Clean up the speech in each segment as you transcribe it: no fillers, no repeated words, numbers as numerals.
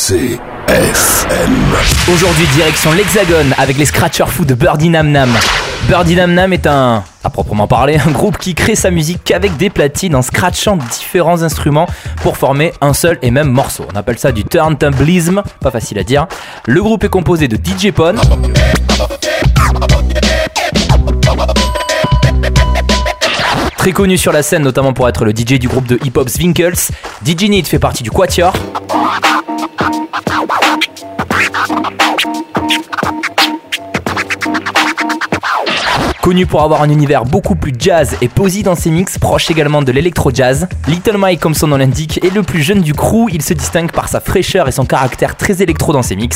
CSM. Aujourd'hui, direction l'Hexagone avec les scratchers fous de Birdie Nam Nam. Birdie Nam Nam est à proprement parler, un groupe qui crée sa musique qu'avec des platines en scratchant différents instruments pour former un seul et même morceau. On appelle ça du turntablisme, pas facile à dire. Le groupe est composé de DJ Pon, très connu sur la scène notamment pour être le DJ du groupe de hip-hop Zwinkels. DJ Need fait partie du Quatuor. Connu pour avoir un univers beaucoup plus jazz et posy dans ses mix, proche également de l'électro-jazz. Little Mike, comme son nom l'indique, est le plus jeune du crew. Il se distingue par sa fraîcheur et son caractère très électro dans ses mix.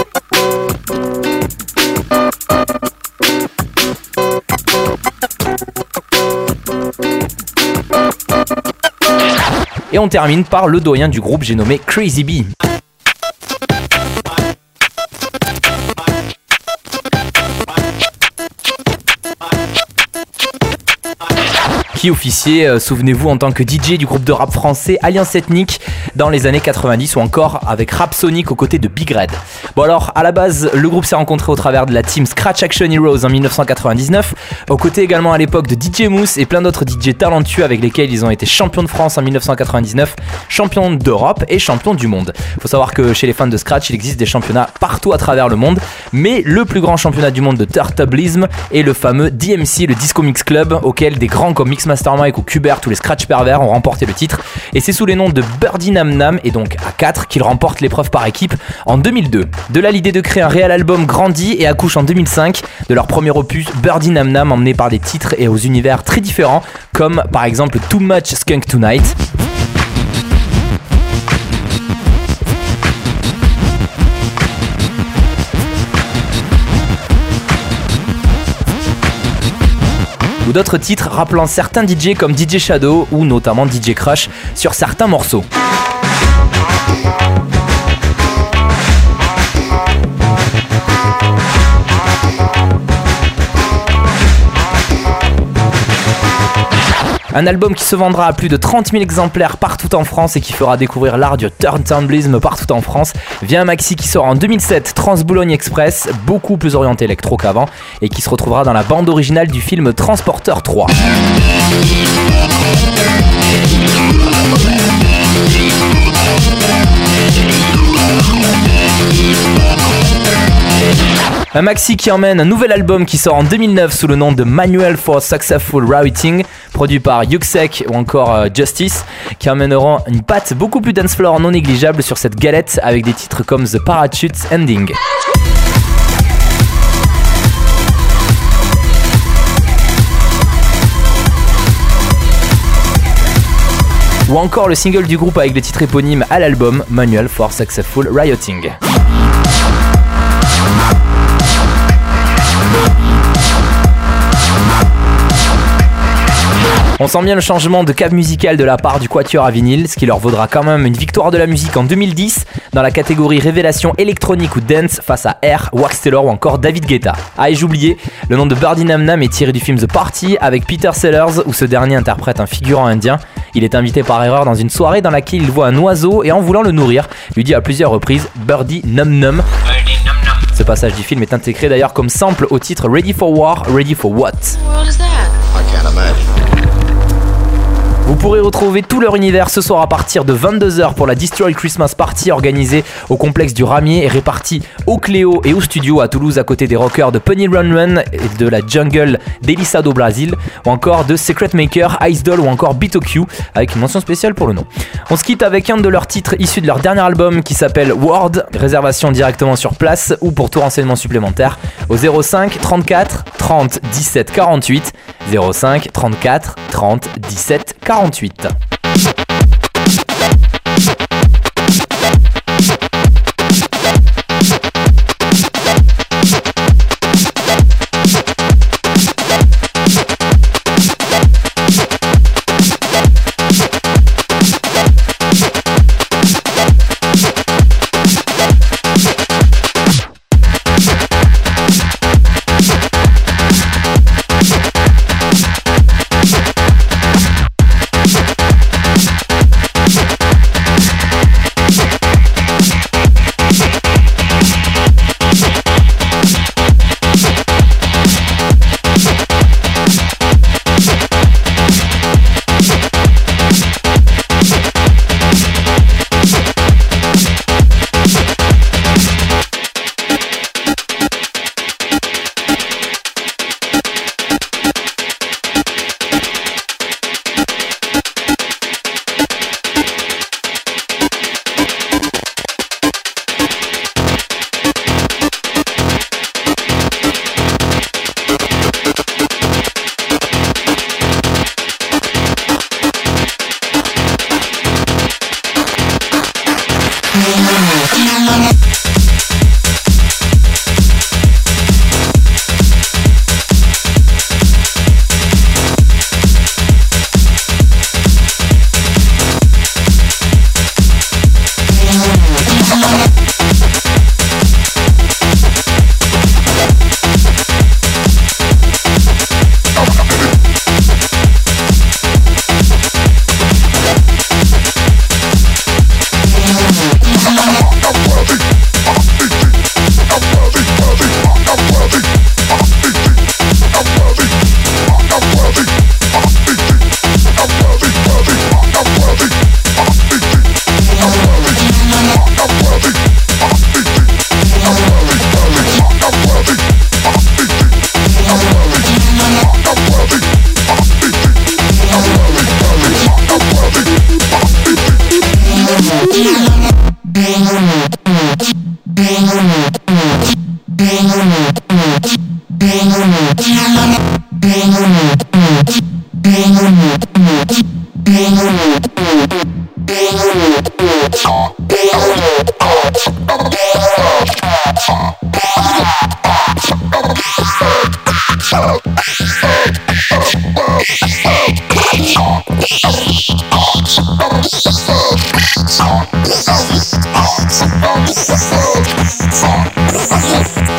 Et on termine par le doyen du groupe, j'ai nommé Crazy B. Qui officiait, souvenez-vous, en tant que DJ du groupe de rap français Alliance Ethnique dans les années 90 ou encore avec Rap Sonic aux côtés de Big Red. Bon alors, à la base, le groupe s'est rencontré au travers de la team Scratch Action Heroes en 1999, aux côtés également à l'époque de DJ Mousse et plein d'autres DJ talentueux avec lesquels ils ont été champions de France en 1999, champions d'Europe et champions du monde. Faut savoir que chez les fans de Scratch, il existe des championnats partout à travers le monde, mais le plus grand championnat du monde de turntablisme est le fameux DMC, le Disco Mix Club, auquel des grands comme Mixmaster Mike ou Qbert ou les Scratch Pervers ont remporté le titre, et c'est sous les noms de Birdie Nam Nam et donc à 4 qu'ils remportent l'épreuve par équipe en 2002. De là l'idée de créer un réel album grandit et accouche en 2005 de leur premier opus Birdie Nam Nam, emmené par des titres et aux univers très différents comme par exemple Too Much Skunk Tonight, ou d'autres titres rappelant certains DJ comme DJ Shadow ou notamment DJ Crush sur certains morceaux. Un album qui se vendra à plus de 30 000 exemplaires partout en France et qui fera découvrir l'art du turntablisme partout en France via un maxi qui sort en 2007, Trans-Boulogne Express, beaucoup plus orienté électro qu'avant et qui se retrouvera dans la bande originale du film Transporteur 3. Un maxi qui emmène un nouvel album qui sort en 2009 sous le nom de Manual for Successful Routing, produit par Yuxek ou encore Justice, qui emmèneront une patte beaucoup plus dancefloor non négligeable sur cette galette avec des titres comme The Parachute Ending. Ou encore le single du groupe avec le titre éponyme à l'album, Manual for Successful Rioting. On sent bien le changement de cap musical de la part du Quatuor à vinyle, ce qui leur vaudra quand même une victoire de la musique en 2010 dans la catégorie révélation électronique ou dance face à R, Wax Taylor ou encore David Guetta. Ah et j'oubliais, le nom de Birdie Nam Nam est tiré du film The Party avec Peter Sellers où ce dernier interprète un figurant indien. Il est invité par erreur dans une soirée dans laquelle il voit un oiseau et en voulant le nourrir, lui dit à plusieurs reprises Birdie Nam Nam. Ce passage du film est intégré d'ailleurs comme sample au titre Ready for War, Ready for What. Vous pourrez retrouver tout leur univers ce soir à partir de 22h pour la Destroy Christmas Party organisée au complexe du Ramier et répartie au Cléo et au studio à Toulouse à côté des rockers de Penny Run Run et de la jungle d'Elissa do Brasil ou encore de Secret Maker, Ice Doll ou encore BitoQ avec une mention spéciale pour le nom. On se quitte avec un de leurs titres issus de leur dernier album qui s'appelle Word, réservation directement sur place ou pour tout renseignement supplémentaire au 05 34 30 17 48 05 34 30 17 48. Funk.